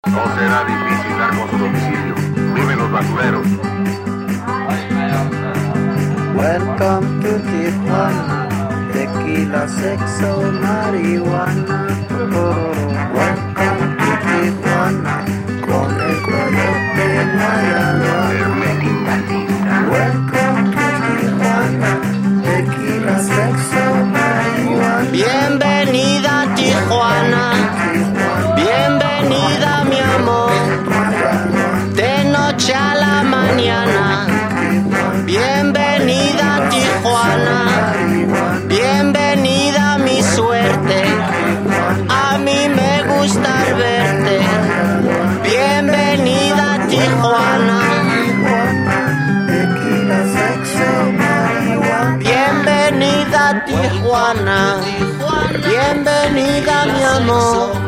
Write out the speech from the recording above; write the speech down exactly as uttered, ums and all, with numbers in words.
No será difícil dar con su domicilio. Viven los basureros. Welcome to Tijuana, tequila, sexo, marihuana. Welcome to Tijuana, con el coyote Mayagua. Hermenita linda. Welcome to Tijuana, tequila, sexo, marihuana. Bienvenida a Tijuana, bienvenida mi amor, de noche a la mañana. Bienvenida a Tijuana, bienvenida a mi suerte, a mí me gusta verte. Bienvenida a Tijuana, bienvenida a Tijuana, bienvenida mi amor.